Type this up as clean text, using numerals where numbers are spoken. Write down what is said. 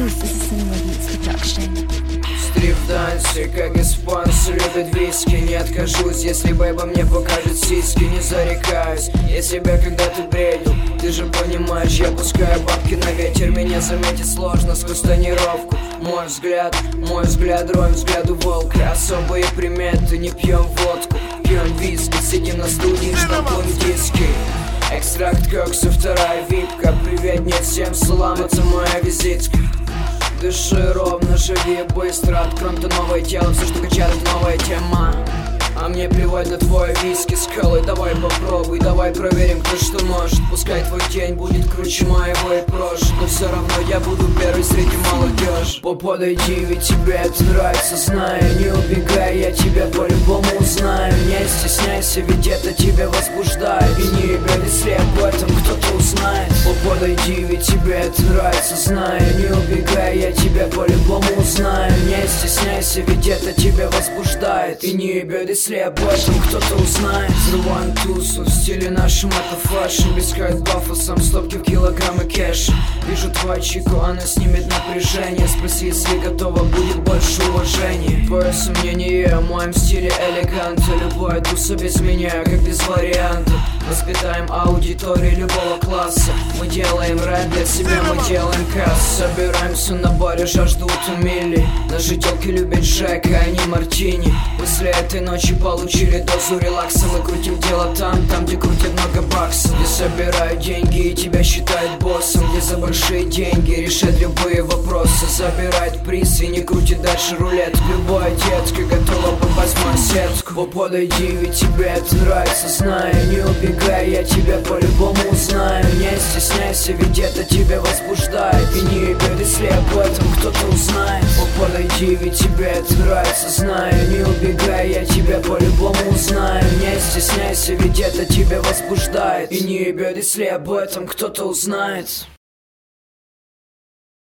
This is a Cinema Beats production. Стрип в танце, как испанцы любят виски. Не откажусь, если бэйба мне покажет сиськи. Не зарекаюсь, я себя когда-то бредил. Ты же понимаешь, я пускаю бабки на ветер. Меня заметить сложно сквозь тонировку. Мой взгляд, роем взгляду волка. Особые приметы, не пьем водку, пьем виски. Сидим на студии, штампуем диски. Экстракт кокса, вторая випка. Привет, нет всем салам, это моя визитка. Дыши ровно, живи быстро. Откроем то новое тело, все, что качает, это новая тема. А мне плевать на твой виски с колой. Давай попробуй, давай проверим, кто что может. Пускай твой день будет круче моего и прошлого, но все равно я буду первый среди молодежи. Подойди, ведь тебе это нравится, знаю. Не убегай, я тебя по-любому узнаю. Не стесняйся, ведь это тебя возбуждает. И не ебет, если об этом кто-то узнает. Подойди, ведь тебе это нравится, знаю. Не убегай, я тебя по-любому узнаю. Не стесняйся, ведь это тебя возбуждает. И не ебет, если об этом кто-то узнает. Взрываем тусу в стиле нашем, это фэшн. Без хайт-бафа, сам стопки в килограммы кэша. Вижу твою чику, она снимет напряжение. Спроси, если готова, будет больше уважения. Твое сомнение в моем стиле элеганта. Любая туса без меня, как без вариантов. Воспитаем аудиторию любого класса. Мы делаем рэп для себя, мы делаем касс. Собираемся на баре, жаждут умили. Наши телки любят Джек, а не мартини. После этой ночи получили дозу релакса. Мы крутим дело там, где крутят много баксов. Где собирают деньги и тебя считают боссом. Где за большие деньги решают любые вопросы. Забирает приз и не крутит дальше рулет. Любая детка готова попасть в мою сетку. Подойди, ведь тебе это нравится, знаю. Не убегай, я тебя по-любому узнаю. Не стесняйся, ведь это тебя возбуждает. И не ебет, если об этом кто-то узнает. Подойди, ведь тебе это нравится, знаю. Не убегай, я тебя по-любому узнаю. Не стесняйся, ведь это тебя возбуждает. И не ебет, если об этом кто-то узнает.